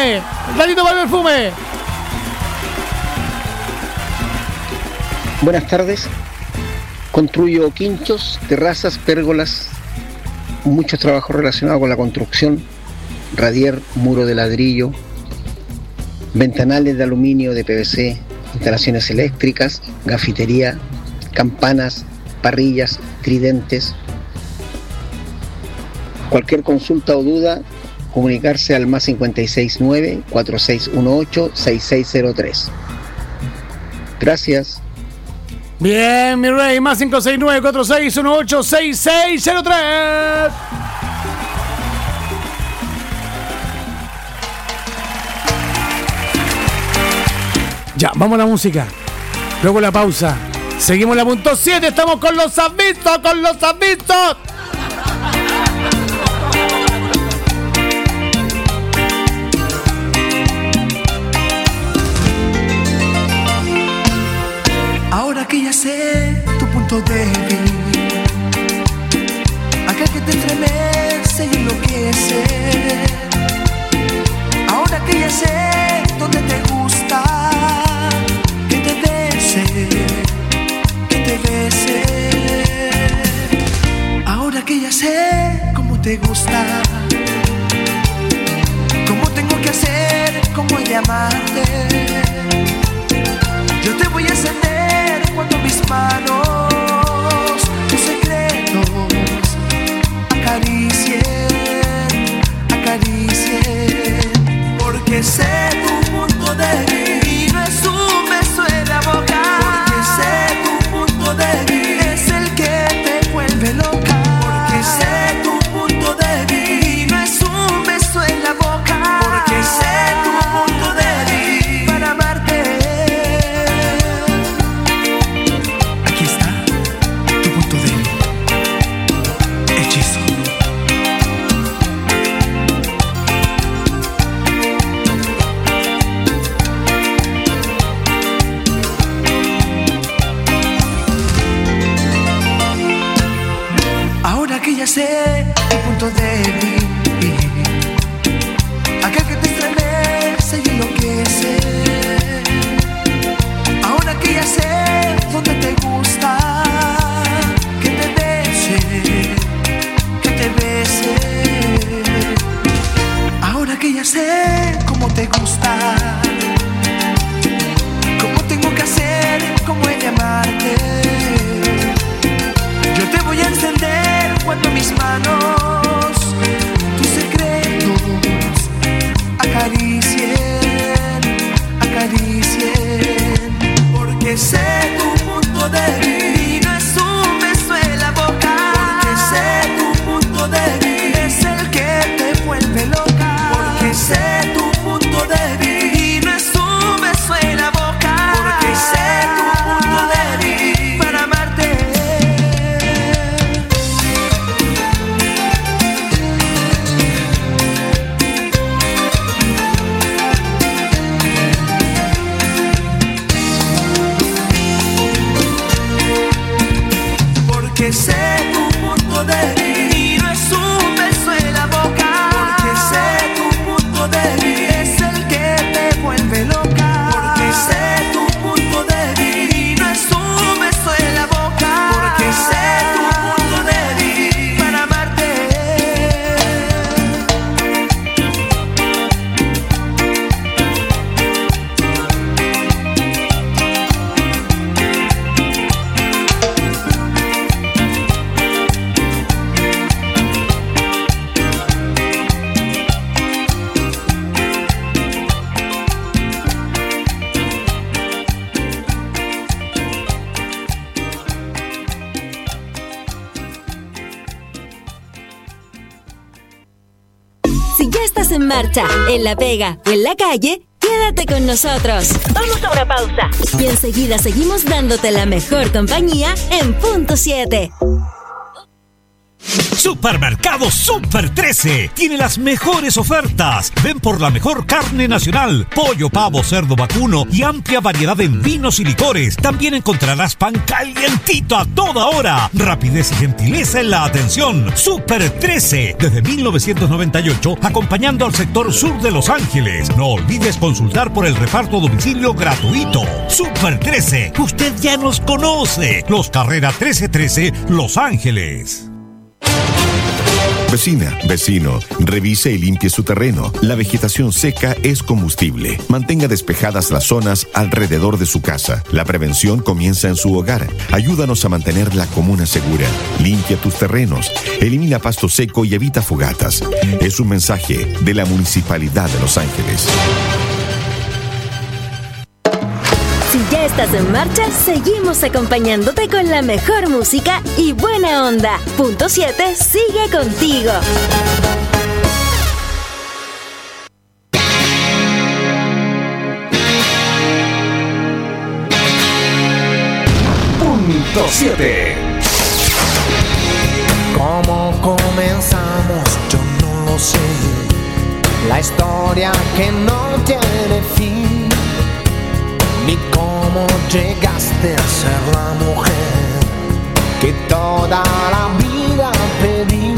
perfume. Ladito para el perfume. Buenas tardes. Construyo quinchos, terrazas, pérgolas, muchos trabajos relacionados con la construcción, radier, muro de ladrillo, ventanales de aluminio, de PVC, instalaciones eléctricas, gafitería, campanas, parrillas, tridentes. Cualquier consulta o duda, comunicarse al más 569-4618-6603. Gracias. Bien, mi rey, más 569-4618-6603. Ya, vamos a la música. Luego la pausa. Seguimos la punto 7. Estamos con los avisos, Ahora que ya sé tu punto débil, aquel que te estremece y enloquece. Ahora que ya sé dónde te gusta que te bese. Ahora que ya sé cómo te gusta, cómo tengo que hacer, cómo llamarte. Yo te voy a encender cuando mis manos tus secretos acaricien, porque sé tu punto débil y no es un beso en la boca, porque sé tu punto débil es el que te vuelve loca, porque sé tu punto débil y no es un beso en la boca, porque sé tu punto débil para amarte. Que ya sé tu punto débil, aquel que te estremece y enloquece. Ahora que ya sé dónde te gusta que te bese. Ahora que ya sé cómo te gusta, cómo tengo que hacer, cómo he de amarte. Yo te voy a encender cuando mis manos tus secretos acaricien, porque sé tu punto débil y no es un beso en la boca, porque sé tu punto débil es el que te vuelve loca, porque sé tu punto débil y no es un beso en la boca, porque sé tu punto débil para amarte. Porque sé tu punto débil y no es un beso en la boca, porque sé tu punto débil es el que te vuelve loca, porque sé tu punto débil y no es un beso en la boca, porque sé tu punto débil para amarte. Si ya estás en marcha, en la pega o en la calle, quédate con nosotros. Vamos a una pausa. Y enseguida seguimos dándote la mejor compañía en punto 7. Supermercado Super 13 tiene las mejores ofertas. Ven por la mejor carne nacional, pollo, pavo, cerdo, vacuno y amplia variedad en vinos y licores. También encontrarás pan calientito a toda hora. Rapidez y gentileza en la atención. Super 13, desde 1998, acompañando al sector sur de Los Ángeles. No olvides consultar por el reparto a domicilio gratuito. Super 13, usted ya nos conoce. Los Carrera 1313, Los Ángeles. Vecina, vecino, revise y limpie su terreno. La vegetación seca es combustible. Mantenga despejadas las zonas alrededor de su casa. La prevención comienza en su hogar. Ayúdanos a mantener la comuna segura. Limpia tus terrenos. Elimina pasto seco y evita fogatas. Es un mensaje de la Municipalidad de Los Ángeles. Si ya estás en marcha, seguimos acompañándote con la mejor música y buena onda. Punto 7 sigue contigo. Punto 7. ¿Cómo comenzamos? Yo no lo sé. La historia que no tiene fin. Ni cómo llegaste a ser la mujer que toda la vida pedí.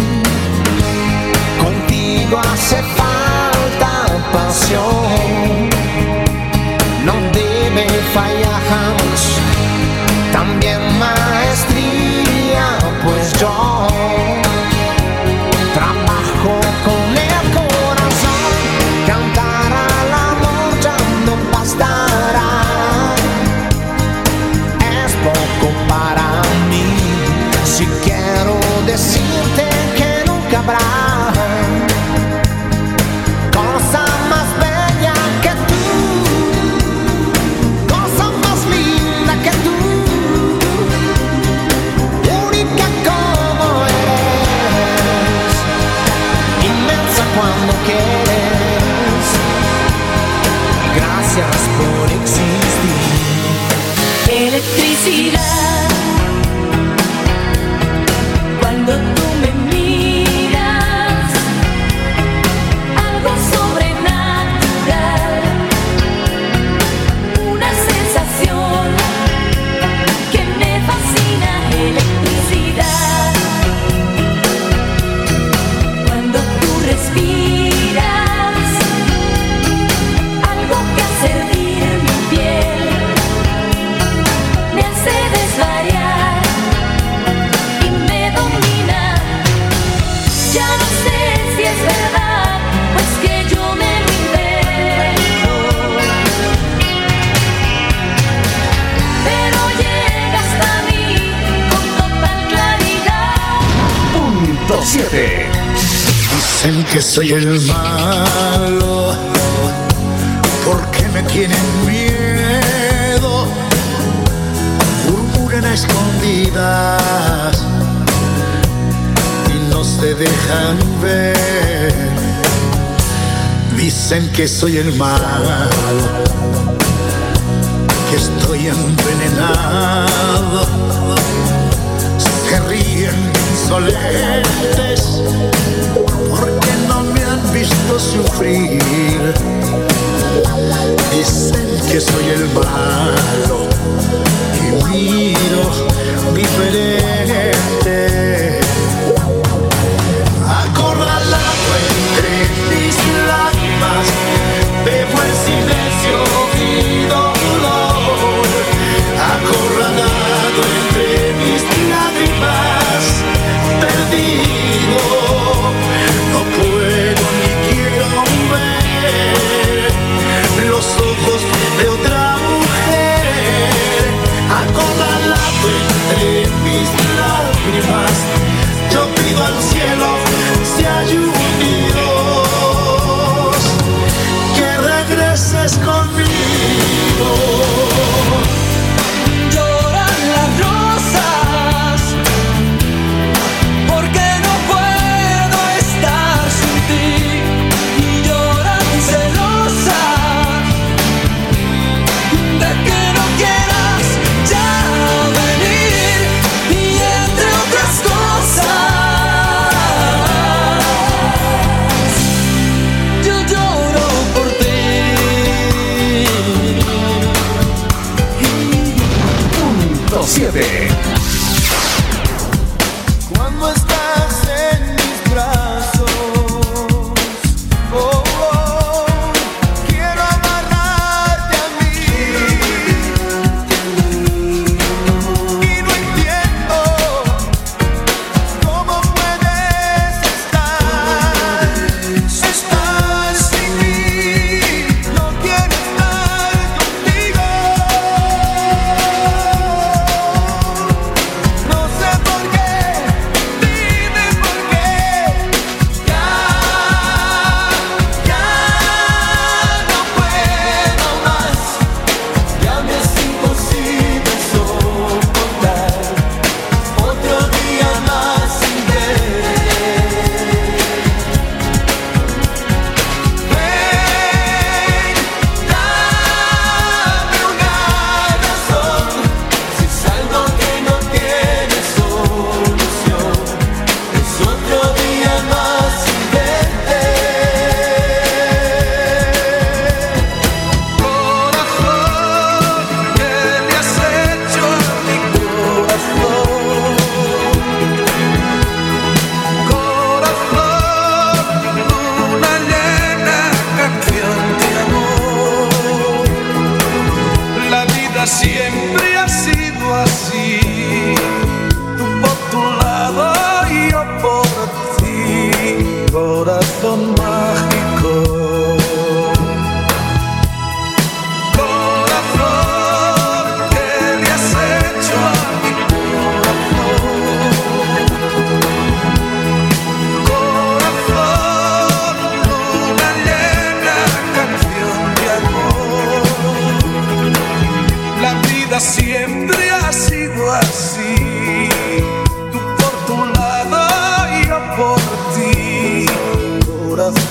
Contigo hace falta pasión, no debe fallar jamás. También maestría, pues yo trabajo con el corazón. Cantar al amor ya no bastará. Poco para mí, si quiero decirte que nunca habrá cosa más bella que tú, cosa más linda que tú, única como eres, inmensa cuando quieres. Gracias por existir. Electricidad, cuando tú me miras, algo sobrenatural, una sensación que me fascina. Electricidad, cuando tú respiras, algo que hace hervir mi piel, me hace desvariar y me domina. Ya no sé si es verdad, pues que yo me lo invento, pero llega hasta mí con total claridad. Punto 7. Dicen que soy el malo, porque me tienen miedo. Murmuran a escondidas y no se dejan ver. Dicen que soy el malo, que estoy envenenado. Se ríen insolentes porque no me han visto sufrir. Dicen que soy el malo y miro diferente. Acorralado entre mis lágrimas, bebo el silencio y dolor. Acorralado entre mis lágrimas, perdido. No puedo ni quiero ver los ojos de otra mujer.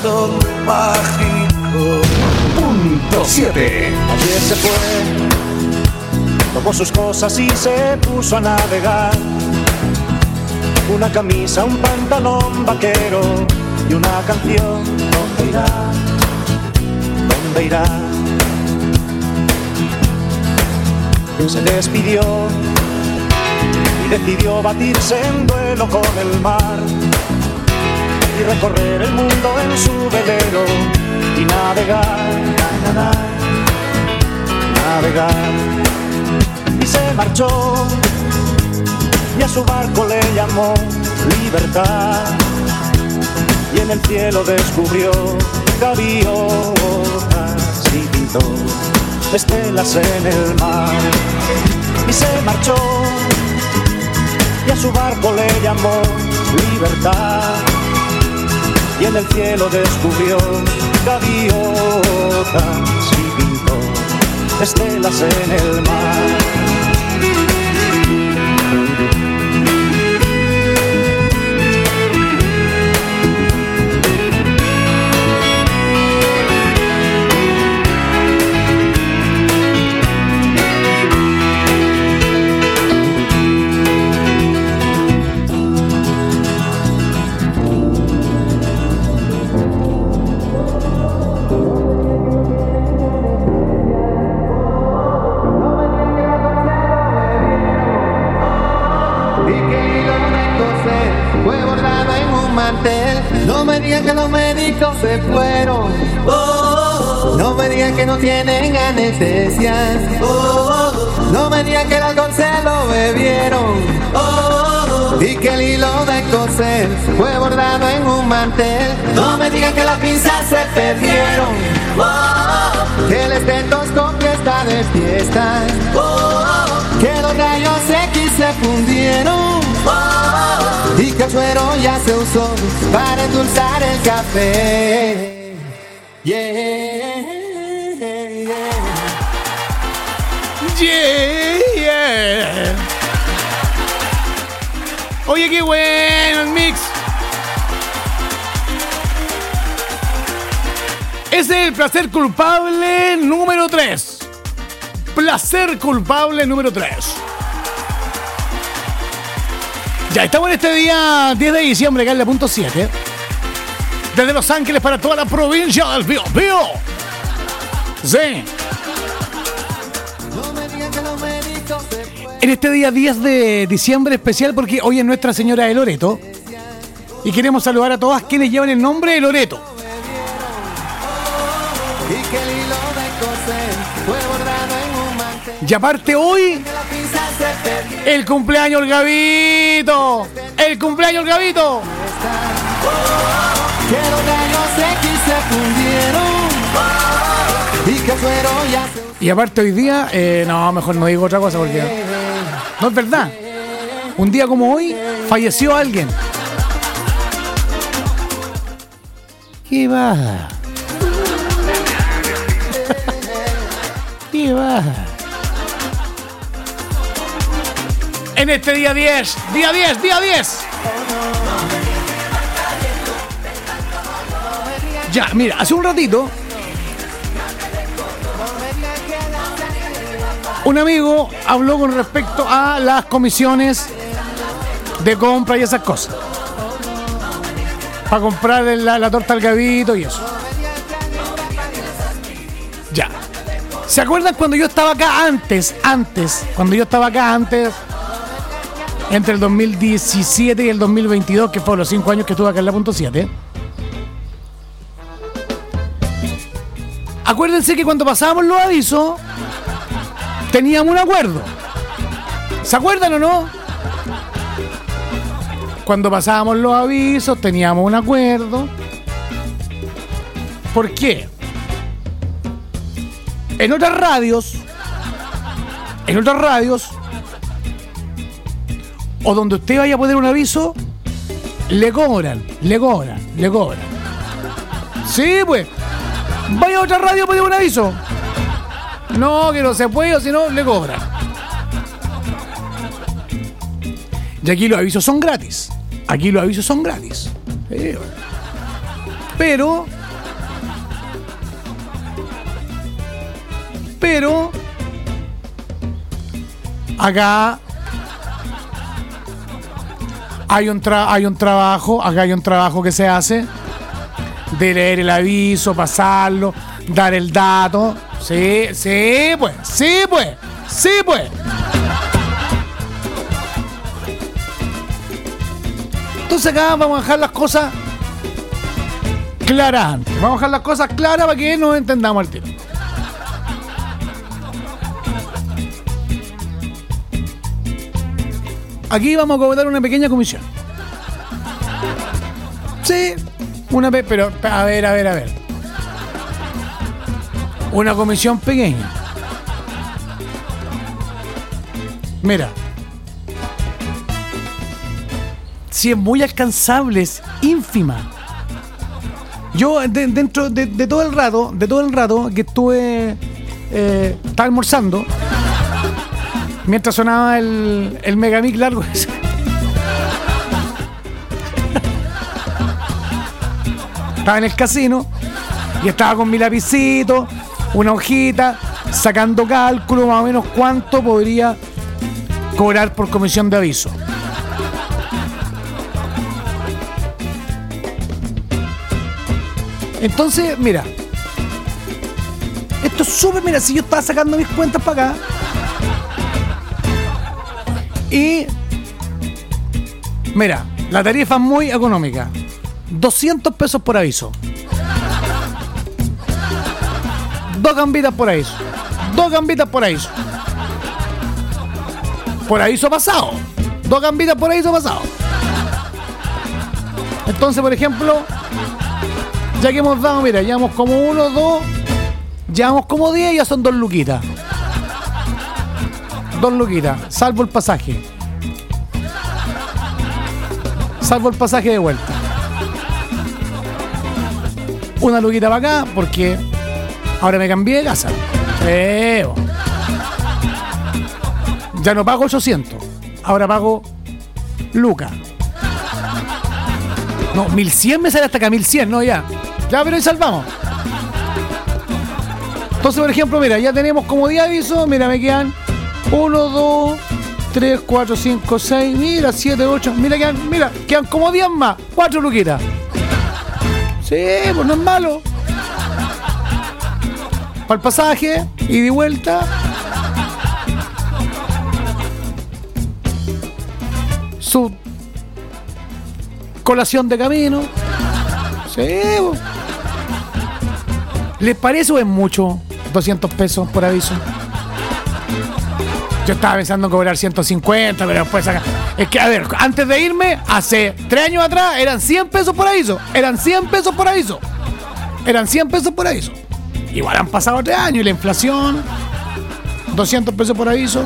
son mágicos. Punto 7. Ayer se fue, tomó sus cosas y se puso a navegar. Una camisa, un pantalón vaquero y una canción. ¿Dónde irá? ¿Dónde irá? Se despidió y decidió batirse en duelo con el mar y recorrer el mundo en su velero y navegar, navegar. Y se marchó y a su barco le llamó Libertad, y en el cielo descubrió gaviotas y pintó estelas en el mar. Y se marchó y a su barco le llamó Libertad, y en el cielo descubrió gaviotas y pintó estelas en el mar. No me digan que los médicos se fueron. No me digan que no tienen anestesias. No me digan que el alcohol se lo bebieron. Y que el hilo de coser fue bordado en un mantel. No me digan que las pinzas se perdieron. Que el estetoscopio está de fiesta. Que los rayos X se fundieron. Y que el suero ya se usó para endulzar el café. Yeah, yeah, yeah. Oye, qué bueno el mix. Ese es el placer culpable número 3. Placer culpable número 3. Ya estamos en este día 10 de diciembre, acá en la punto 7. Desde Los Ángeles para toda la provincia del Biobío. Sí. En este día 10 de diciembre especial porque hoy es Nuestra Señora de Loreto. Y queremos saludar a todas quienes llevan el nombre de Loreto. Y aparte hoy, el cumpleaños del Gabito. El cumpleaños del Gabito. Y aparte hoy día, no, mejor no digo otra cosa porque no es verdad. Un día como hoy, falleció alguien. ¿Qué va? ¿Qué va? En este día 10. Ya, mira, hace un ratito un amigo habló con respecto a las comisiones de compra y esas cosas. Para comprar la torta al Gabito y eso. Ya. ¿Se acuerdan cuando yo estaba acá antes? Cuando yo estaba acá antes, entre el 2017 y el 2022, que fueron los 5 años que estuve acá en la punto 7. Acuérdense que cuando pasábamos los avisos, teníamos un acuerdo. ¿Se acuerdan o no? Cuando pasábamos los avisos, teníamos un acuerdo. ¿Por qué? En otras radios, o donde usted vaya a poner un aviso, le cobran. Sí, pues. Vaya a otra radio a poner un aviso. No, que no se puede, o si no, le cobran. Y aquí los avisos son gratis. Sí, bueno. Pero Pero acá hay un trabajo que se hace de leer el aviso, pasarlo, dar el dato. Sí, pues. Entonces acá vamos a dejar las cosas claras antes. Vamos a dejar las cosas claras para que nos entendamos al tiro. Aquí vamos a cobrar una pequeña comisión. Sí, pero a ver. Una comisión pequeña. Mira. Si es muy alcanzable, es ínfima. Yo dentro de todo el rato que estuve estaba almorzando, mientras sonaba el Megamic largo ese. Estaba en el casino y estaba con mi lapicito, una hojita, sacando cálculo más o menos cuánto podría cobrar por comisión de aviso. Entonces, mira, esto es súper, mira, si yo estaba sacando mis cuentas para acá y mira, la tarifa es muy económica, 200 pesos por aviso, 2 gambitas por aviso, por aviso pasado, 2 gambitas por aviso pasado. Entonces, por ejemplo, ya que hemos dado, mira, llevamos como 1, 2, llevamos como 10, ya son 2 luquitas. 2 luquitas, salvo el pasaje. Salvo el pasaje de vuelta. Una luquita para acá, porque ahora me cambié de casa. Ya no pago 800, ahora pago lucas. No, 1100 me sale hasta acá, 1100, no, ya. Ya, pero ahí salvamos. Entonces, por ejemplo, mira, ya tenemos como 10 avisos. Mira, me quedan 1, 2, 3, 4, 5, 6, mira, 7, 8. Quedan como 10 más. 4 luquitas. Sí, pues no es malo. Para el pasaje, ida y vuelta. Su colación de camino. Sí, pues. ¿Les parece o es mucho 200 pesos por aviso? Yo estaba pensando en cobrar 150, pero después acá. Es que, a ver, antes de irme, hace 3 años atrás, eran 100 pesos por aviso. Igual han pasado 3 años y la inflación, 200 pesos por aviso.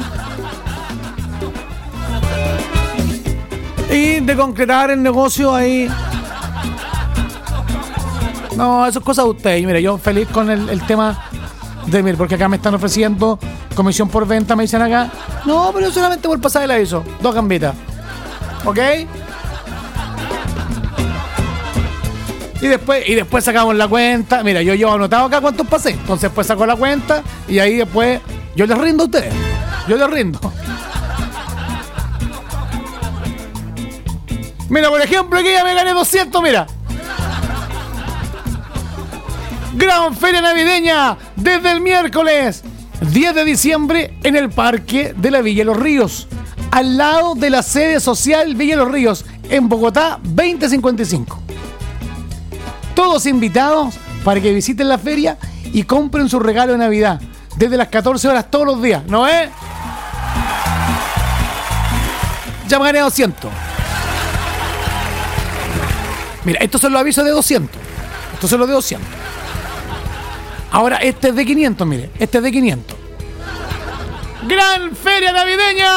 Y de concretar el negocio ahí. No, eso es cosa de ustedes. Mira, yo feliz con el tema de mir, porque acá me están ofreciendo comisión por venta, me dicen acá. No, pero solamente por pasar el aviso. 2 gambitas. ¿Ok? Y después sacamos la cuenta. Mira, yo llevo anotado acá cuántos pasé. Entonces después saco la cuenta y ahí después yo les rindo a ustedes. Mira, por ejemplo, aquí ya me gané 200, mira. Gran feria navideña desde el miércoles 10 de diciembre en el Parque de la Villa Los Ríos, al lado de la sede social Villa Los Ríos, en Bogotá 2055. Todos invitados para que visiten la feria y compren su regalo de Navidad desde las 14 horas todos los días, ¿no es? Ya me gané 200. Mira, estos son los avisos de 200. Ahora este es de 500, mire. Este es de 500. ¡Gran feria navideña!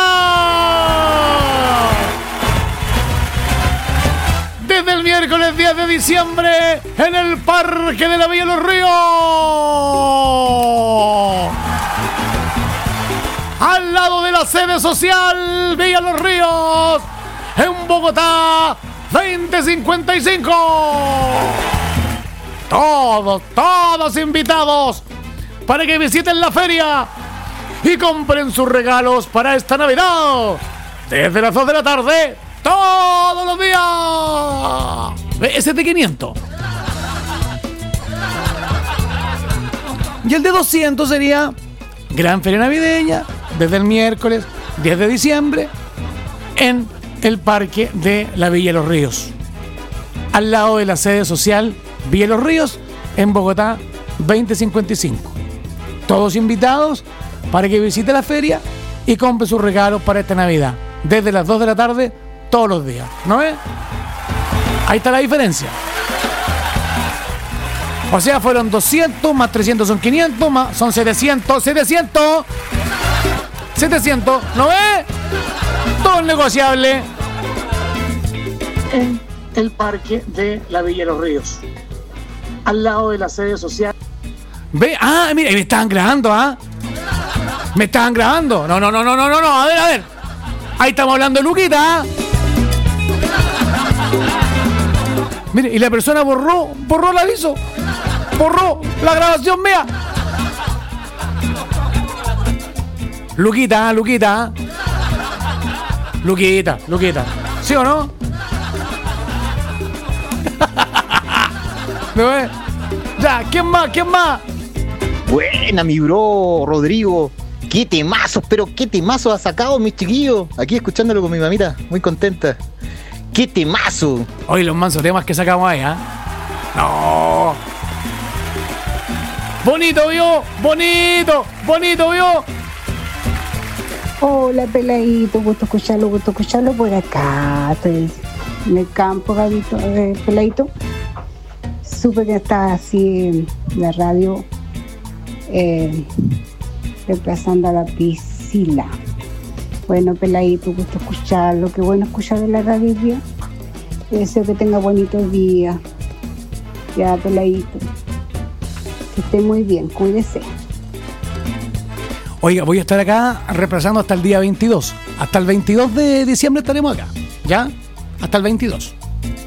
Desde el miércoles 10 de diciembre en el Parque de la Villa Los Ríos. Al lado de la sede social Villa Los Ríos, en Bogotá 2055. Todos invitados para que visiten la feria y compren sus regalos para esta Navidad. Desde las 2 de la tarde, todos los días. Ese es de 500. Y el de 200 sería Gran Feria Navideña, desde el miércoles 10 de diciembre, en el Parque de la Villa Los Ríos, al lado de la sede social Villa Los Ríos, en Bogotá 2055. Todos invitados para que visite la feria y compre sus regalos para esta Navidad, desde las 2 de la tarde, todos los días. ¿No es? Ahí está la diferencia. O sea, fueron 200, más 300 son 500, más son 700, 700, ¿no ves? Todo es negociable. En el Parque de la Villa Los Ríos, al lado de la sede social. Ve, mira, me estaban grabando, me estaban grabando. No, a ver. Ahí estamos hablando de Luquita, Mire, y la persona borró el aviso. Borró la grabación mía. Luquita. ¿Sí o no? ¿Me ves? Ya, ¿quién más? Buena, mi bro, Rodrigo. Qué temazos ha sacado, mis chiquillos. Aquí escuchándolo con mi mamita, muy contenta. ¡Qué temazo! Oye, los mansos temas que sacamos ahí, ¡No! ¡Bonito, vio! Hola, peladito, gusto escucharlo por acá. Estoy en el campo, peladito. Supe que estaba así en la radio reemplazando a la Priscila. Bueno, peladito, gusto escucharlo. Qué bueno escuchar en la radio día. Deseo que tenga bonitos días. Ya, peladito. Que esté muy bien, cuídese. Oiga, voy a estar acá reemplazando hasta el día 22. Hasta el 22 de diciembre estaremos acá. ¿Ya? Hasta el 22.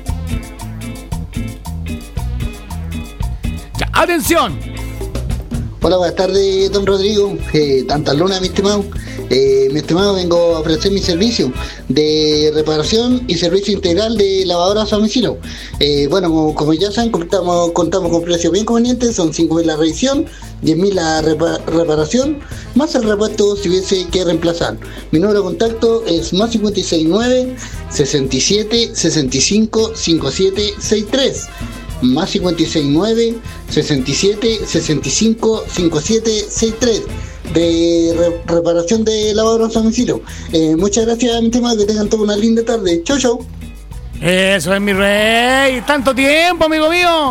Ya, atención. Hola, buenas tardes, don Rodrigo. Tanta luna, mi estimado. Mi estimado, vengo a ofrecer mi servicio de reparación y servicio integral de lavadoras a domicilio. Bueno, como ya saben, contamos con precios bien convenientes. Son 5.000 la revisión, 10.000 la reparación, más el repuesto si hubiese que reemplazar. Mi número de contacto es más 569 67 65 57 63. Más 569 67 65 57 63 de reparación de lavadoras a domicilio. Muchas gracias, mi estimado, que tengan toda una linda tarde. Chau. Eso es, mi rey. Tanto tiempo, amigo mío.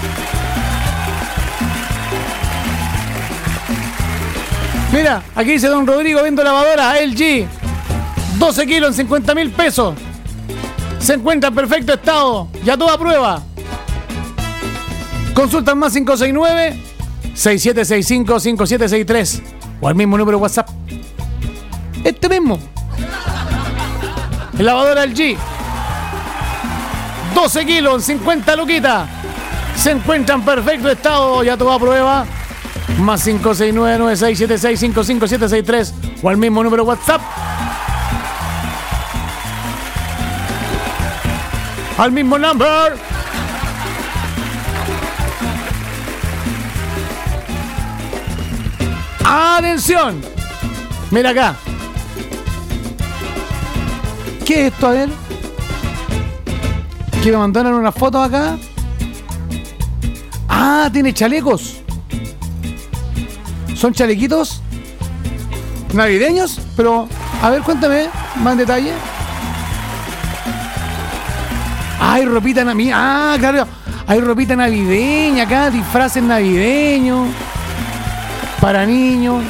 Mira, aquí dice don Rodrigo viendo lavadora LG 12 kilos en 50.000 pesos. Se encuentra en perfecto estado, ya toda prueba. Consultan más 569 6765 5763 o al mismo número de WhatsApp. Este mismo. El lavadora LG 12 kilos en 50 luquitas. Se encuentra en perfecto estado, ya toda prueba. Más 569 9676 55763 o al mismo número de WhatsApp. Al mismo number. ¡Atención! Mira acá. ¿Qué es esto? A ver. Que me mandaron unas fotos acá. Tiene chalecos. Son chalequitos navideños, pero a ver, cuéntame más en detalle. Hay ropita navideña. Claro. Hay ropita navideña acá, disfraces navideños para niños.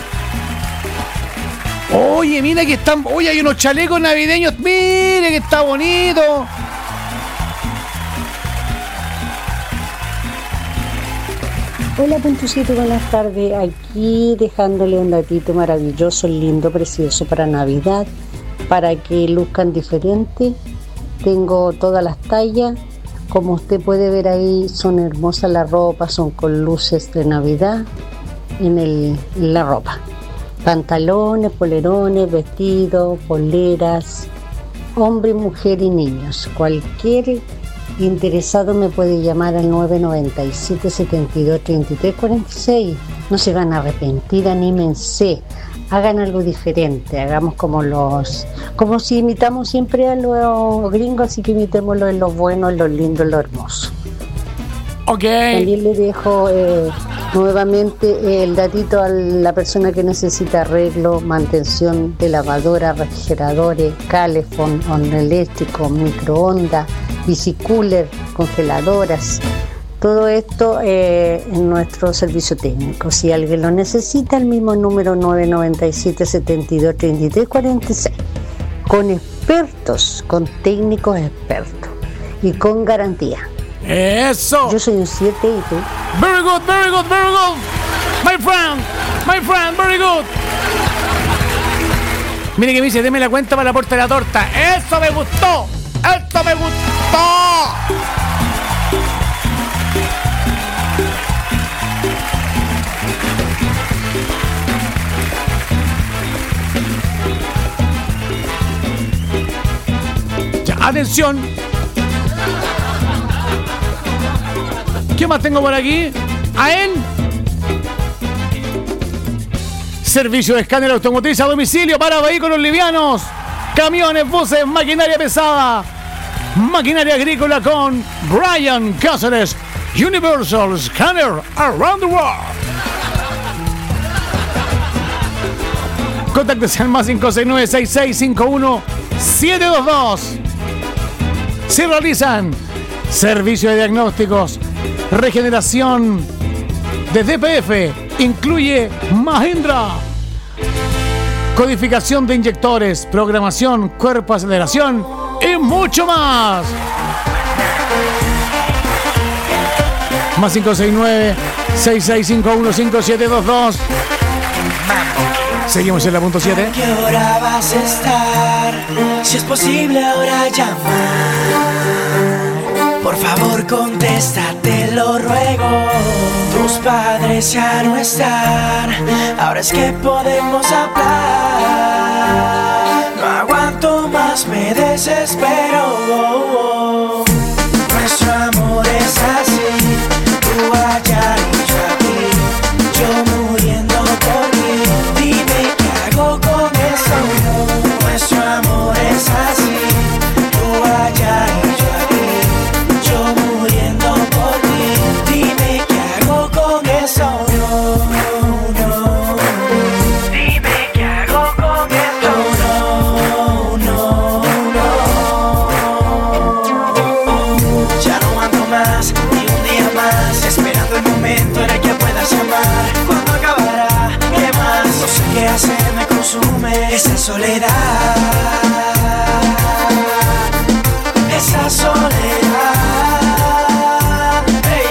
Oye, mira que están. Oye, hay unos chalecos navideños. Mire que está bonito. Hola, Puntucito, buenas tardes. Aquí dejándole un datito maravilloso, lindo, precioso para Navidad, para que luzcan diferente. Tengo todas las tallas. Como usted puede ver ahí, son hermosas las ropas, son con luces de Navidad. en la ropa. Pantalones, polerones, vestidos, poleras, hombre, mujer y niños. Cualquier interesado me puede llamar al 997 72 33 46. No se van a arrepentir, anímense. Hagan algo diferente, hagamos como si imitamos siempre a los gringos, así que imitémoslo en lo bueno, en lo lindo, en lo hermoso. Ok. También le dejo nuevamente el datito a la persona que necesita arreglo, mantención de lavadora, refrigeradores, calefón, horno eléctrico, microondas, bicicooler, congeladoras. Todo esto en nuestro servicio técnico. Si alguien lo necesita, el mismo número 997 72 33 46. Con expertos, con técnicos expertos y con garantía. ¡Eso! Yo soy un 7 y tú. Very good, very good, very good. My friend, very good. Mire que me dice, deme la cuenta para la puerta de la torta. ¡Eso me gustó! ¡Esto me gustó! Atención. ¿Qué más tengo por aquí? Servicio de escáner automotriz a domicilio para vehículos livianos, camiones, buses, maquinaria pesada, maquinaria agrícola con Brian Cáceres, Universal Scanner Around the World. Contáctese al más 569 6651 722. Se realizan servicio de diagnósticos, regeneración de DPF, incluye Mahindra, codificación de inyectores, programación, cuerpo, aceleración y mucho más. Más 569 6651 5722. Seguimos en la punto 7. ¿A qué hora vas a estar? Si es posible ahora llamar. Por favor contesta, te lo ruego. Tus padres ya no están. Ahora es que podemos hablar. No aguanto más, me desespero. Nuestro amor es así. Tú allá y yo aquí. Yo muriendo por ti. Dime qué hago con eso. Nuestro amor es así. Tú allá y yo aquí. Yo muriendo por ti. Dime qué hago con eso. No. Dime qué hago con eso. No. Ya no aguanto más, ni un día más, esperando el momento en el que puedas llamar. ¿Cuándo acabará? ¿Qué más? No sé qué hacer, me consume esa soledad. Esa soledad. Hey,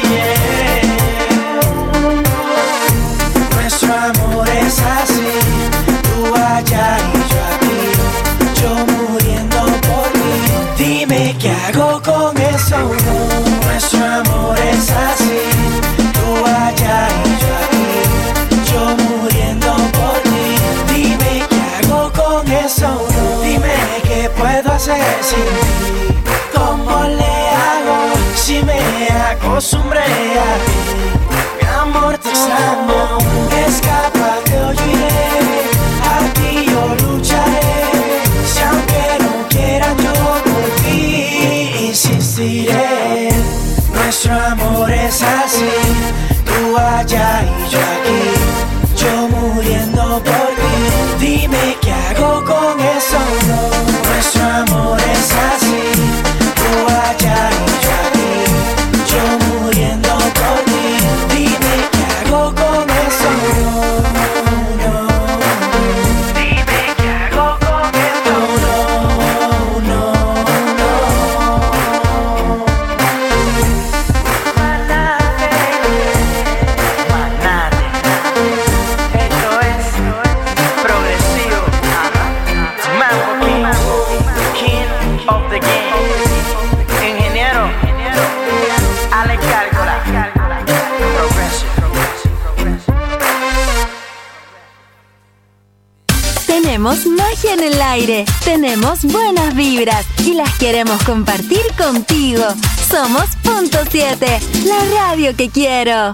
yeah. Nuestro amor es así. Tú allá y yo aquí. Yo muriendo por ti. Dime qué hago con eso. Nuestro amor es así. Tú allá y yo aquí. Yo muriendo por ti. Dime qué hago con eso. Dime qué puedo hacer sin ti. ¿Cómo le hago si me acostumbré a ti? Mi amor te extraño. Escápate o yo iré. A ti yo lucharé. Si aunque no quiera yo por ti insistiré. Nuestro amor es así. Tú allá y yo aquí. Yo muriendo por ti. Dime qué hago con eso. Nuestro amor es así. Tú allá y yo aquí. Yo muriendo por ti. Dime qué hago con eso. Tenemos magia en el aire, tenemos buenas vibras y las queremos compartir contigo. Somos Punto 7, la radio que quiero.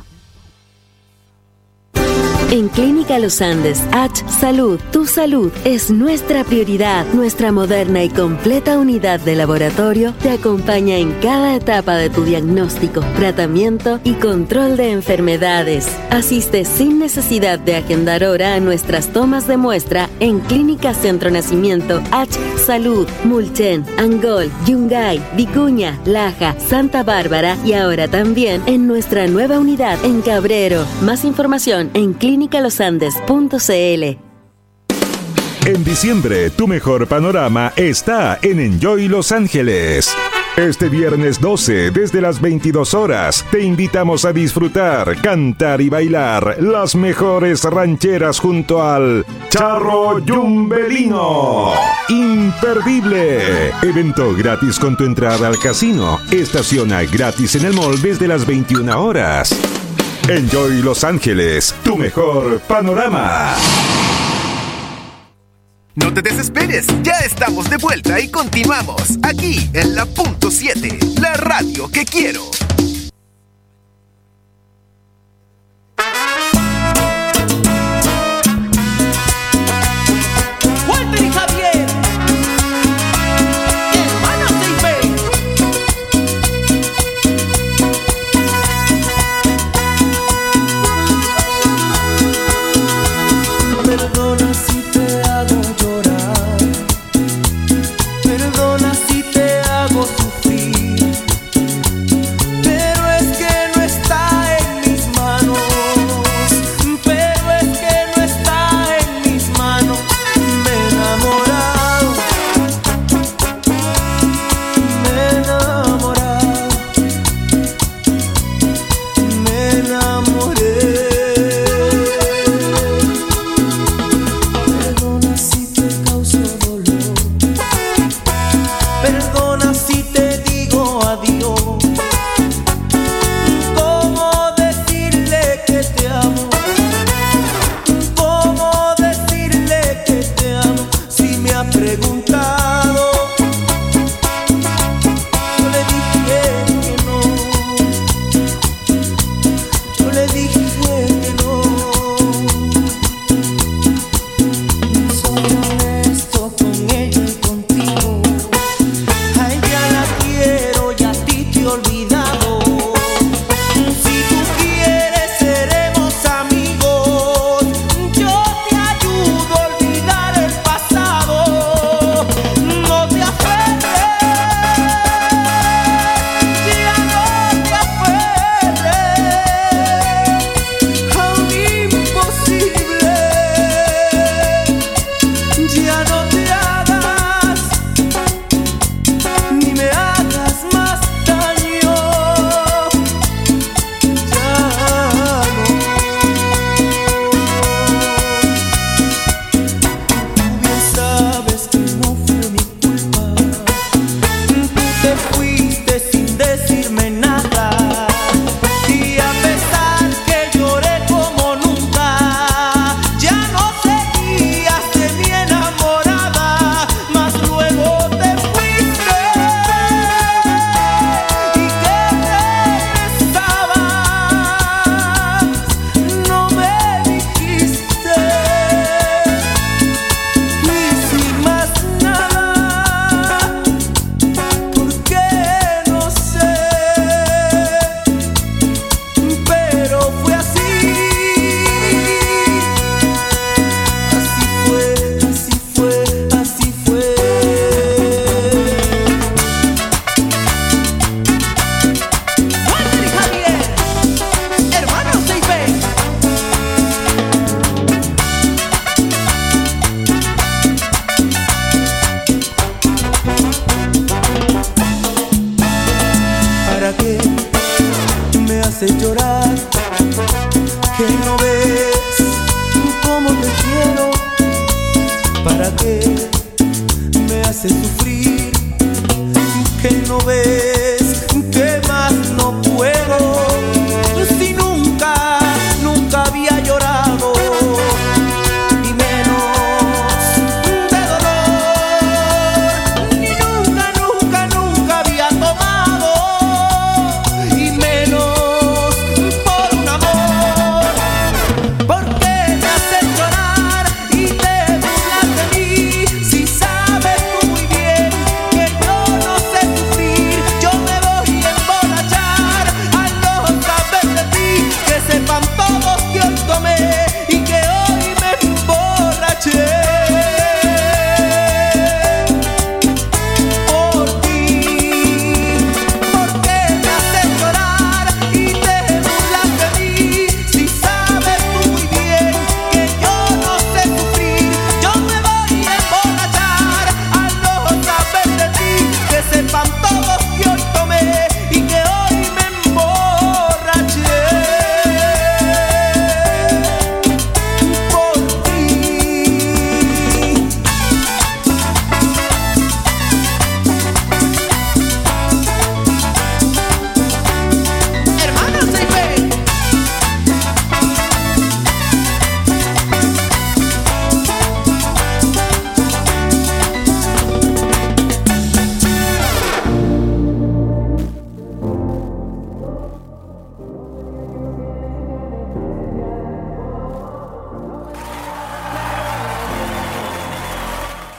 En Clínica Los Andes, H Salud, tu salud es nuestra prioridad. Nuestra moderna y completa unidad de laboratorio te acompaña en cada etapa de tu diagnóstico, tratamiento y control de enfermedades. Asiste sin necesidad de agendar hora a nuestras tomas de muestra en Clínica Centro Nacimiento, H Salud, Mulchen, Angol, Yungay, Vicuña, Laja, Santa Bárbara y ahora también en nuestra nueva unidad en Cabrero. Más información en clinicalosandes.cl. En diciembre, tu mejor panorama está en Enjoy Los Ángeles. Este viernes 12, desde las 22 horas, te invitamos a disfrutar, cantar y bailar las mejores rancheras junto al Charro Yumbelino. ¡Imperdible! Evento gratis con tu entrada al casino. Estaciona gratis en el mall desde las 21 horas. Enjoy Los Ángeles, tu mejor panorama. No te desesperes, ya estamos de vuelta y continuamos aquí en la Punto 7, la radio que quiero. Walter y Javier, hermanos de Ibey. Perdona si te hago llorar, perdona si te hago sufrir,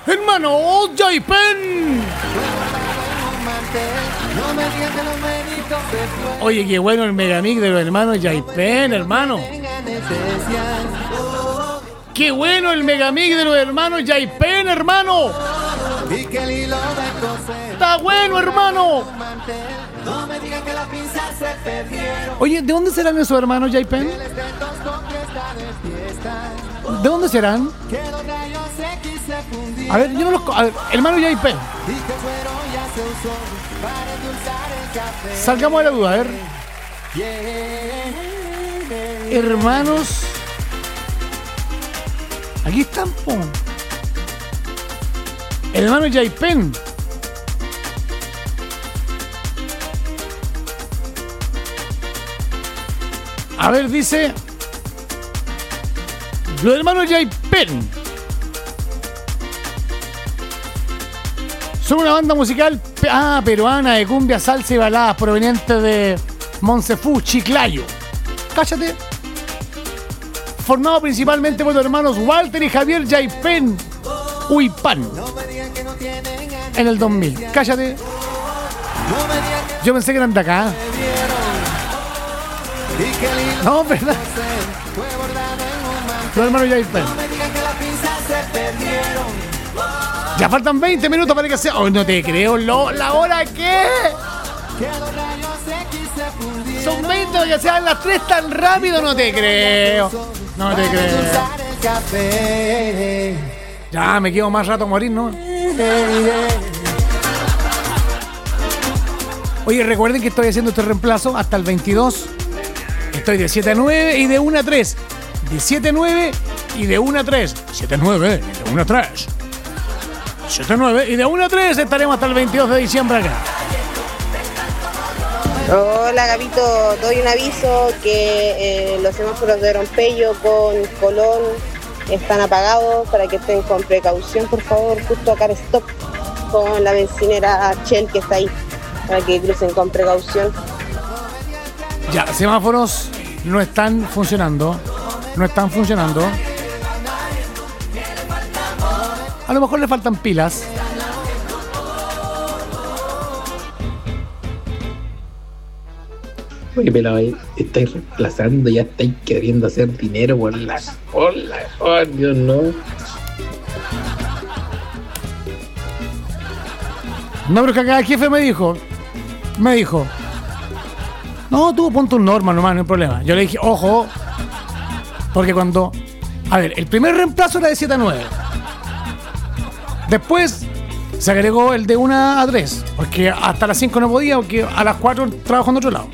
hermano Jaipen. Oye, qué bueno el megamix de los hermanos Jaipen, hermano. Qué bueno el megamix de los hermanos Jaipen, hermano. Está bueno, hermano. Oye, ¿de dónde serán esos hermanos Jaipen? ¿De dónde serán? A ver, yo no los... A ver, hermano Jaipen. Salgamos de la duda, a ver. Hermanos. Aquí están, po. El hermano Jaipen. A ver, dice. Los hermanos Jaipen son una banda musical peruana de cumbia, salsa y baladas proveniente de Monsefú, Chiclayo. Cállate. Formado principalmente por los hermanos Walter y Javier Jaipen Huipan en el 2000. Cállate. Yo pensé que eran de acá. No, verdad. Los hermanos Jaipen. Ya faltan 20 minutos para que sea. Oh, no te creo. ¿La hora qué? Son 20 para que sean las 3 tan rápido. No te creo. No te creo. Ya me quedo más rato a morir, ¿no? Oye, recuerden que estoy haciendo este reemplazo hasta el 22. Estoy de 7 a 9 y de 1 a 3. De 7 a 9 y de 1 a 3. 7 a 9 y de 1 a 3. 7 a 9 y de 1 a 3 estaremos hasta el 22 de diciembre acá. Hola, Gabito. Doy un aviso que los semáforos de Rompeyo con Colón están apagados para que estén con precaución, por favor. Justo acá stop con la bencinera Shell que está ahí, para que crucen con precaución. Ya, semáforos no están funcionando. No están funcionando. A lo mejor le faltan pilas. Oye, pero ahí estáis reemplazando, ya estáis queriendo hacer dinero por Dios, no. No, pero que acá el jefe me dijo, no, tú ponte un norma nomás, no hay problema. Yo le dije, ojo, porque cuando, a ver, el primer reemplazo era de 7 a 9. Después se agregó el de 1 a 3, porque hasta las 5 no podía, porque a las 4 trabajo en otro lado.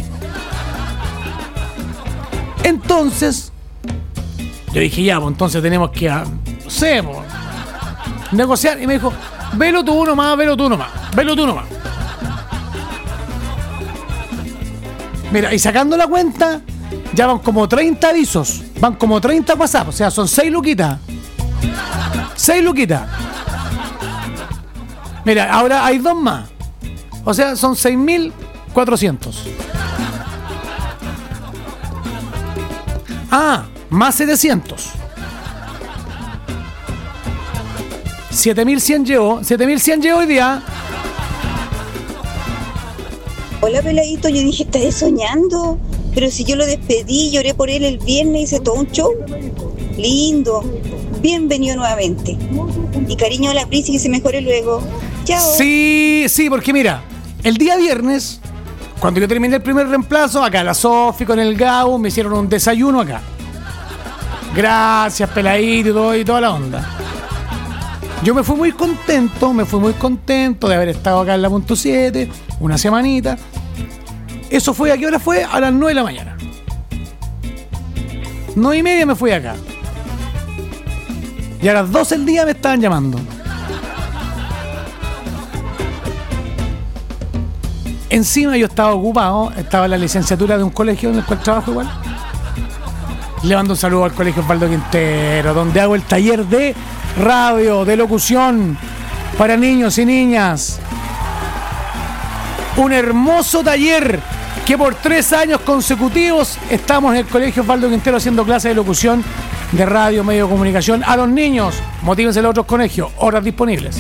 Entonces, yo dije, ya, pues entonces tenemos que, no sé, pues, negociar. Y me dijo, velo tú nomás. Mira, y sacando la cuenta, ya van como 30 avisos, van como 30 WhatsApp, o sea, son 6 luquitas. 6 luquitas. Mira, ahora hay 2 más. O sea, son 6.400. Ah, más 700. 7.100 llevo. 7.100 llevo hoy día. Hola, peladito, yo dije, ¿estás soñando? Pero si yo lo despedí, lloré por él el viernes, hice todo un show. Lindo. Bienvenido nuevamente. Y cariño a la Prisi, que se mejore luego. Chao. Sí, porque mira, el día viernes, cuando yo terminé el primer reemplazo, acá la Sofi con el Gabo me hicieron un desayuno acá. Gracias, peladito y toda la onda. Yo me fui muy contento de haber estado acá en la punto 7, una semanita. Eso fue, ¿a qué hora fue? A las 9 de la mañana. 9:30 me fui acá. Y a las 12 del día me estaban llamando. Encima yo estaba ocupado, estaba en la licenciatura de un colegio en el cual trabajo igual. Le mando un saludo al colegio Osvaldo Quintero, donde hago el taller de radio, de locución para niños y niñas. Un hermoso taller que por 3 años consecutivos estamos en el colegio Osvaldo Quintero haciendo clases de locución de radio, medio de comunicación. A los niños, motívense en los otros colegios, horas disponibles.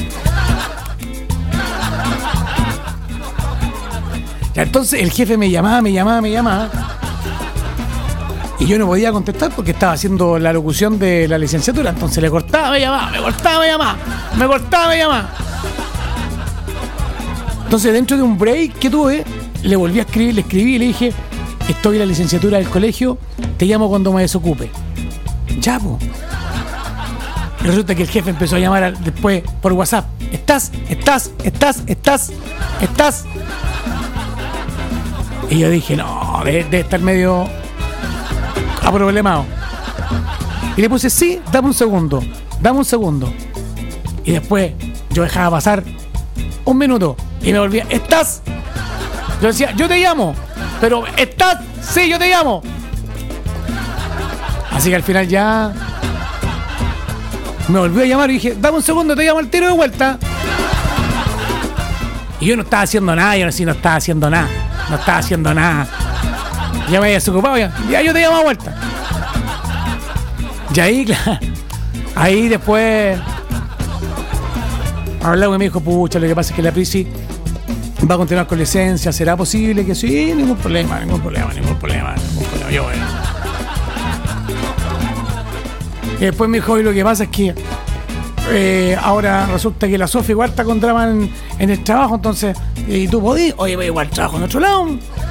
Ya, entonces el jefe me llamaba. Y yo no podía contestar porque estaba haciendo la locución de la licenciatura. Entonces le cortaba, me llamaba. Entonces, dentro de un break que tuve, le volví a escribir, le escribí y le dije: estoy en la licenciatura del colegio, te llamo cuando me desocupe. Ya, po. Y resulta que el jefe empezó a llamar después por WhatsApp. ¿Estás? Y yo dije, no, debe estar medio aproblemado. Y le puse, sí, dame un segundo. Y después yo dejaba pasar un minuto y me volvía, ¿estás? Yo decía, yo te llamo, pero ¿estás? Sí, yo te llamo. Así que al final ya me volvió a llamar y dije, dame un segundo, te llamo al tiro de vuelta. Y yo no estaba haciendo nada, no estaba haciendo nada. Ya me había desocupado, ya yo te llamo a vuelta. Y ahí, claro, ahí después hablaba y me dijo, pucha, lo que pasa es que la Prisi va a continuar con licencia, ¿será posible que sí? Ningún problema. Yo, bueno. Y después me dijo, y lo que pasa es que ahora resulta que la Sofi igual está con drama en el trabajo, entonces, ¿y tú podís? Oye, voy igual trabajo en otro lado.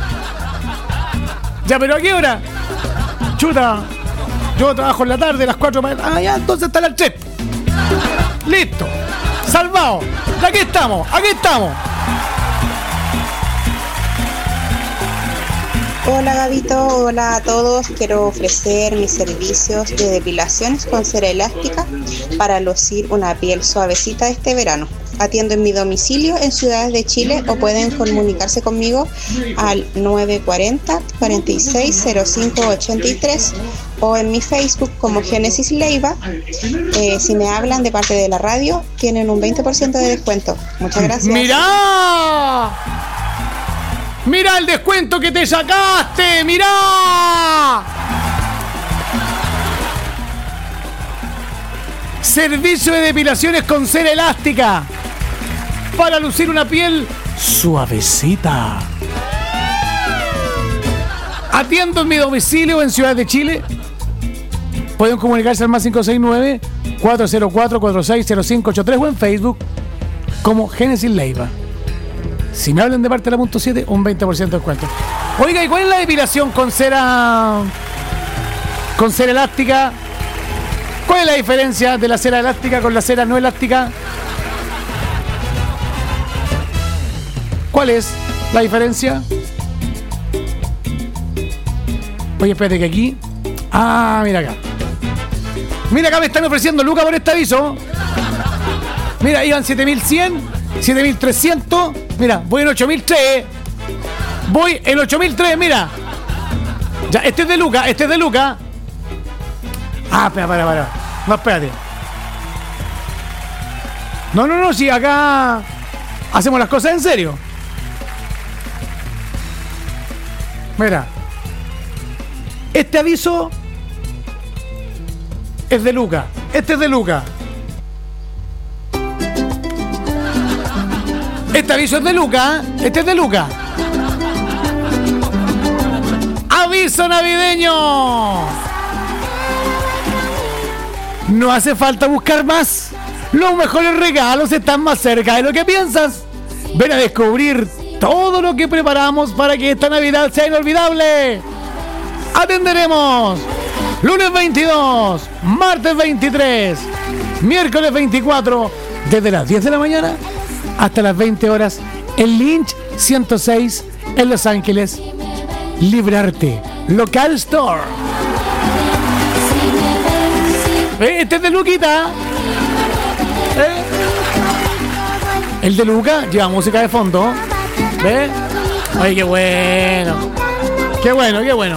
Ya, pero ¿a qué hora? Chuta, yo trabajo en la tarde, a las 4 para... Ah, ya, entonces está a las 3. Listo, salvado. Aquí estamos. Hola Gabito, hola a todos. Quiero ofrecer mis servicios de depilaciones con cera elástica para lucir una piel suavecita este verano. Atiendo en mi domicilio en ciudades de Chile o pueden comunicarse conmigo al 940-460583 o en mi Facebook como Génesis Leiva. Si me hablan de parte de la radio, tienen un 20% de descuento. Muchas gracias. ¡Mira el descuento que te sacaste! ¡Mira! Servicio de depilaciones con cera elástica para lucir una piel suavecita. Atiendo en mi domicilio en Ciudad de Chile. Pueden comunicarse al más 569-404-460583 o en Facebook como Génesis Leiva. Si me hablan de parte de la punto 7, un 20% de descuento. Oiga, ¿y cuál es la depilación con cera elástica? ¿Cuál es la diferencia de la cera elástica con la cera no elástica? ¿Cuál es la diferencia? Oye, espérate que aquí... Ah, mira acá. Mira acá, me están ofreciendo lucas por este aviso. Mira, iban 7.100, 7.300. Mira, voy en 8.003. Voy en 8.003, mira. Ya, este es de lucas, Ah, para. No, espérate. No, si acá hacemos las cosas en serio. Mira. Este aviso es de lucas. Este es de lucas. Este aviso es de lucas. Este es de lucas. ¡Aviso navideño! No hace falta buscar más. Los mejores regalos están más cerca de lo que piensas. Ven a descubrir todo lo que preparamos para que esta Navidad sea inolvidable. Atenderemos lunes 22, martes 23, miércoles 24, desde las 10 de la mañana hasta las 20 horas en Lynch 106 en Los Ángeles. Librarte Local Store. Este es de Luquita. El de Luca lleva música de fondo. ¿Ves? Ay, qué bueno. Qué bueno.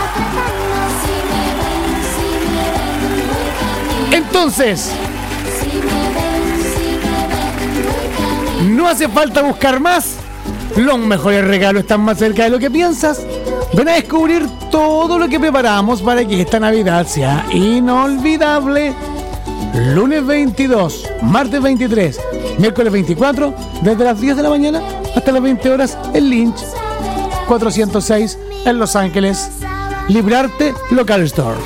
Entonces, no hace falta buscar más. Los mejores regalos están más cerca de lo que piensas. Ven a descubrir todo lo que preparamos para que esta Navidad sea inolvidable. Lunes 22, martes 23, miércoles 24, desde las 10 de la mañana hasta las 20 horas en Lynch 406 en Los Ángeles. Librarte Local Store.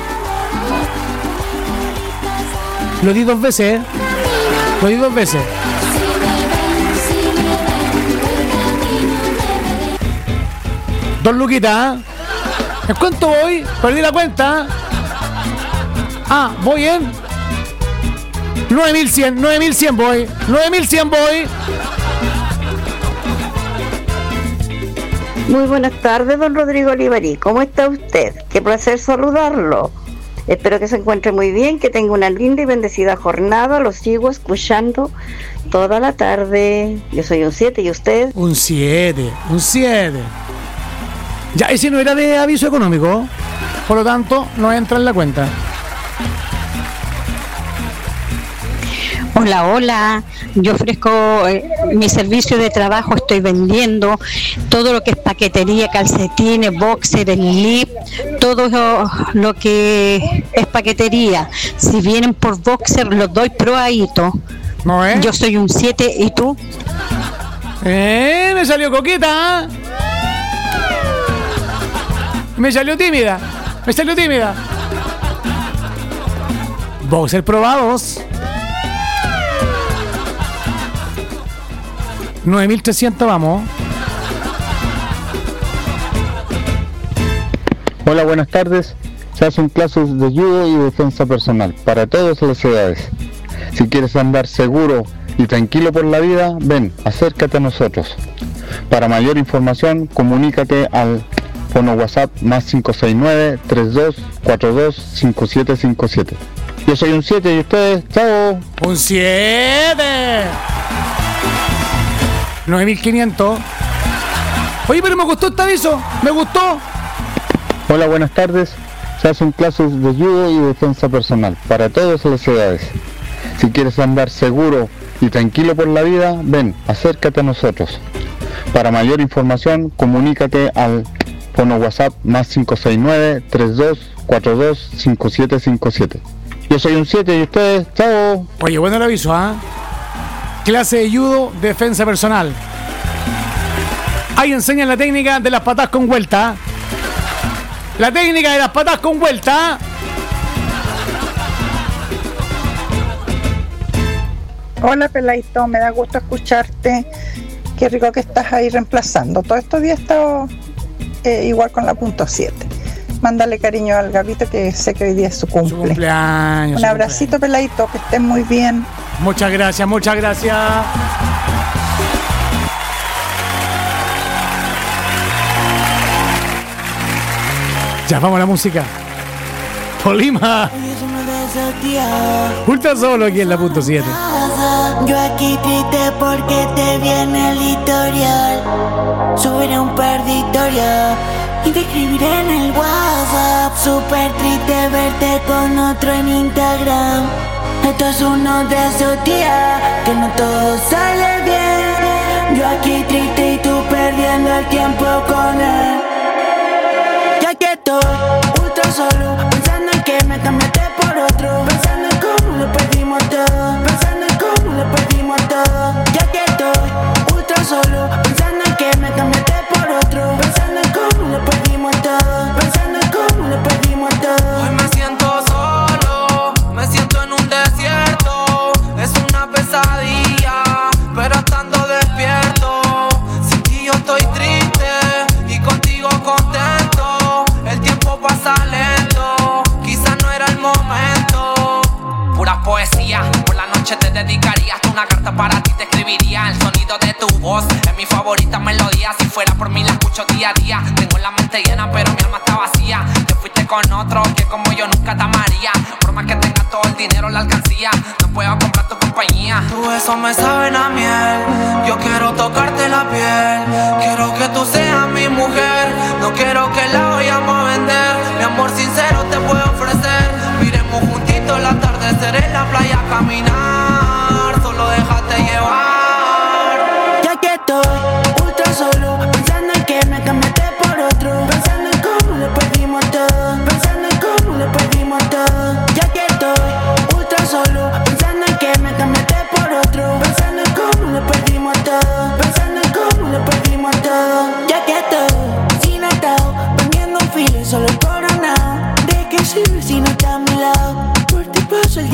Lo di 2 veces, ¿eh? Lo di 2 veces. Don Luquita, ¿eh? ¿En cuánto voy? Perdí la cuenta. Voy en 9100 voy. 9100 voy. Muy buenas tardes, don Rodrigo Olivarí. ¿Cómo está usted? Qué placer saludarlo. Espero que se encuentre muy bien, que tenga una linda y bendecida jornada. Lo sigo escuchando toda la tarde. Yo soy un 7, ¿y usted? Un 7. Ya, ese no era de aviso económico, por lo tanto, no entra en la cuenta. Hola, yo ofrezco mi servicio de trabajo, estoy vendiendo todo lo que es paquetería, calcetines, boxer, slip, todo lo que es paquetería. Si vienen por boxer, los doy probadito. ¿No es? Yo soy un 7, ¿y tú? Me salió coqueta. Me salió tímida. Boxer probados. 9300, vamos. Hola, buenas tardes. Se hacen clases de judo y defensa personal para todas las edades. Si quieres andar seguro y tranquilo por la vida, ven, acércate a nosotros. Para mayor información, comunícate al fono WhatsApp más 569-3242-5757. Yo soy un 7 y ustedes, chao. Un 7. 9500. Oye, pero me gustó este aviso. Me gustó. Hola, buenas tardes. Se hacen clases de judo y defensa personal para todas las edades. Si quieres andar seguro y tranquilo por la vida, ven, acércate a nosotros. Para mayor información, comunícate al fono WhatsApp más 569-3242-5757. Yo soy un 7 y ustedes, chao. Oye, bueno el aviso, Clase de judo, defensa personal. Ahí enseñan la técnica de las patadas con vuelta. La técnica de las patadas con vuelta. Hola, peladito, me da gusto escucharte. Qué rico que estás ahí reemplazando. Todos estos días he estado igual con la punto 7. Mándale cariño al Gabito, que sé que hoy día es su cumpleaños. Un abracito, peladito, que estés muy bien. Muchas gracias. Ya vamos a la música. Polima. Ultra solo aquí en la punto 7. Yo aquí triste porque te viene el editorial. Subiré un par de historias y te escribiré en el WhatsApp. Súper triste verte con otro en Instagram. Esto es uno de esos días que no todo sale bien. Yo aquí triste y tú perdiendo el tiempo con él. Ya que estoy ultra solo, pensando en que me cambiaste por otro, pensando en cómo lo perdimos todo, pensando en cómo lo perdimos todo. Ya que estoy ultra solo, pensando en que me cambiaste por otro, pensando en cómo lo perdimos todo, pensando en cómo lo perdimos todo. Hoy me siento solo, me siento en un desierto, es una pesadilla, pero estando despierto, sin ti yo estoy triste y contigo contento. El tiempo pasa lento, quizás no era el momento. Pura poesía, por la noche te dedicaría hasta una carta para ti te escribiría. El sonido de tu voz es mi favorita melodía. Si fuera por mí la escucho día a día. Tengo la mente llena pero mi alma está vacía. Te fuiste con otro que como yo nunca te amaría. Por más que tengas todo el dinero la alcancía, no puedo comprar tu compañía. Tu besos me saben a miel, yo quiero tocarte la piel. Quiero que tú seas mi mujer, no quiero que la vayamos a vender. Mi amor sincero te puedo ofrecer. Miremos juntitos el atardecer en la playa a caminar. Solo déjate llevar. Ya que estoy ultra solo, pensando en que me cambiaste por otro, pensando en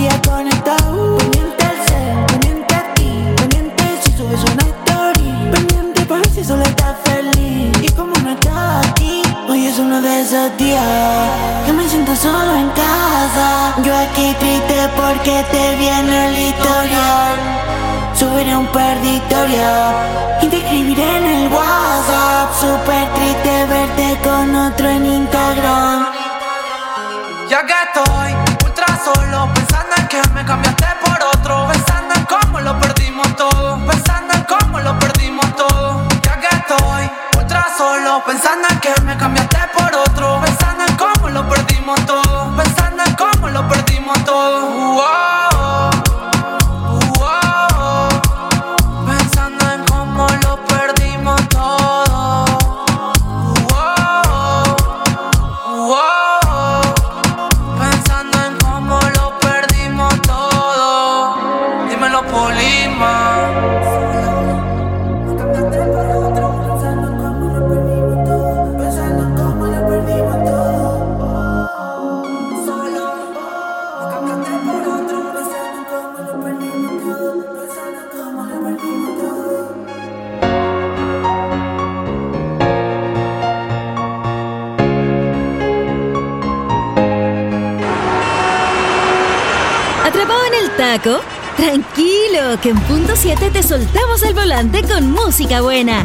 día conectado. Pendiente al cel, pendiente a ti, pendiente si subes una story, pendiente por si solo estás feliz. Y como no estás aquí, hoy es uno de esos días que me siento solo en casa. Yo aquí triste porque te vi en el historial. Subiré un perditorio y te escribiré en el WhatsApp. Súper triste verte con otro en Instagram. Ya que estoy ultra solo, pensando en que me cambiaste por otro, pensando en cómo lo perdimos todo, pensando en cómo lo perdimos todo. Ya que estoy ultra solo, pensando en que me cambiaste por otro, pensando en cómo lo perdimos todo, pensando en cómo lo perdimos todo. Pensando en cómo lo perdimos todo. Pensando en cómo lo perdimos todo. Dímelo, Polima. ¿Atrapado en el taco? Tranquilo, que en punto 7 te soltamos el volante con música buena.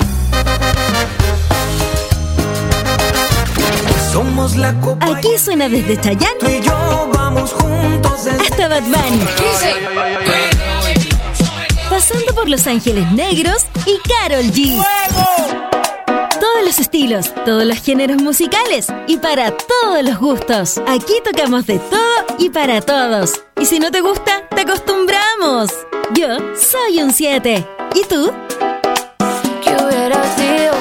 Somos la copa. Aquí suena desde Chayanne Tú y yo vamos juntos hasta Bad Bunny, pasando por Los Ángeles Negros y Karol G. Todos los estilos, todos los géneros musicales y para todos los gustos. Aquí tocamos de todo y para todos. Y si no te gusta, te acostumbramos. Yo soy un 7. ¿Y tú? ¿Qué hubiera sido?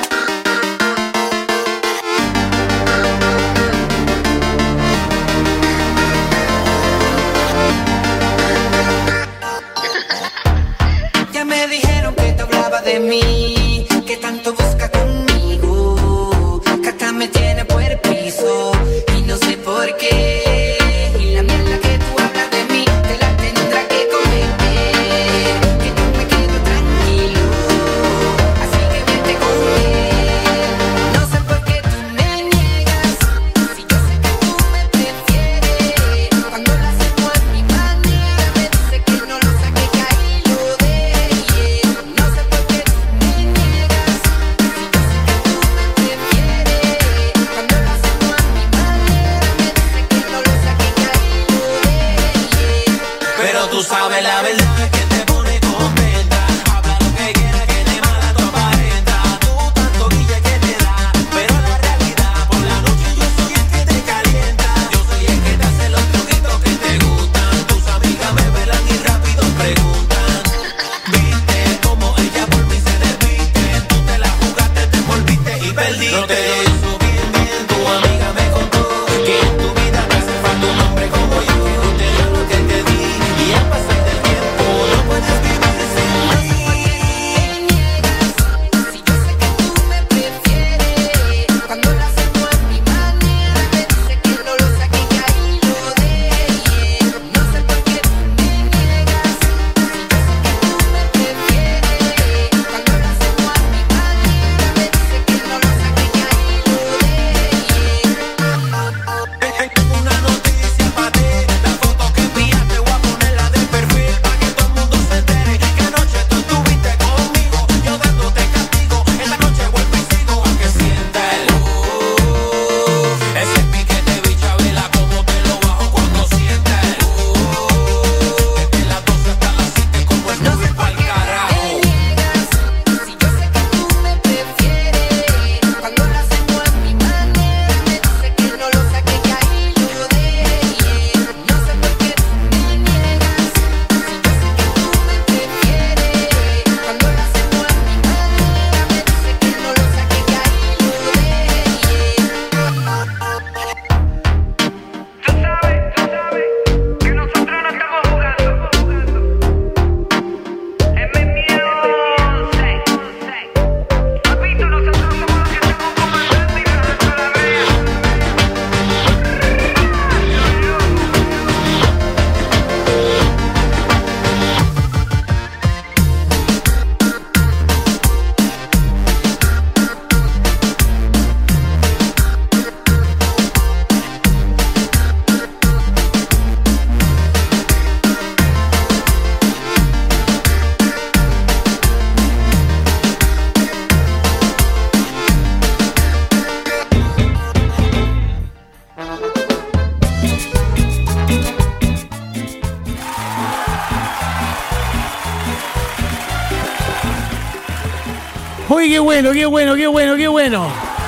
Ya me dijeron que te hablaba de mí, que tanto busca conmigo, que hasta me tiene por el piso y no sé por qué. Y la mierda que tú hablas de mí te la tendrá que cometer, que no me quedo tranquilo, así que vete con él. No sé por qué tú me niegas, si yo sé que tú me prefieres. Cuando lo hacemos a mi manera me dice que no lo saque, que ahí lo deje. No sé por qué tú me niegas, si yo sé que tú me prefieres. Cuando lo hacemos a mi manera me dice que no lo saque, que ahí lo deje. Pero tú sabes la verdad es que te pone contenta. Habla lo que quiera, que de mala tu aparenta. Tú tanto guille que te da, pero la realidad por la noche yo soy el que te calienta. Yo soy el que te hace los truquitos que te gustan. Tus amigas me velan y rápido preguntan. Viste como ella por mí se desviste. Tú te la jugaste, te envolviste y perdiste. No te lo hizo bien, bien. Tu amiga me contó que en tu vida te hace falta un hombre como yo. Que no te dio lo que te di y al pasar del tiempo no Uy, qué bueno, qué bueno, qué bueno, qué bueno.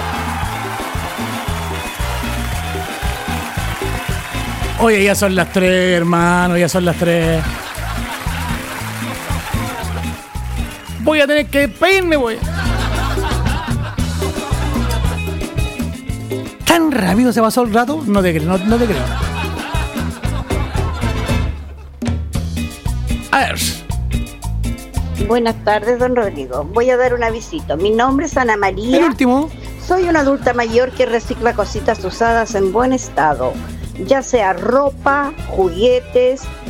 Oye, ya son las 3, hermano, ya son las 3. Voy a tener que despedirme, güey. ¿Tan rápido se pasó el rato? No te creo, no te creo. A ver. Buenas tardes, don Rodrigo. Voy a dar un avisito. Mi nombre es Ana María. El último. Soy una adulta mayor que recicla cositas usadas en buen estado, ya sea ropa, juguetes,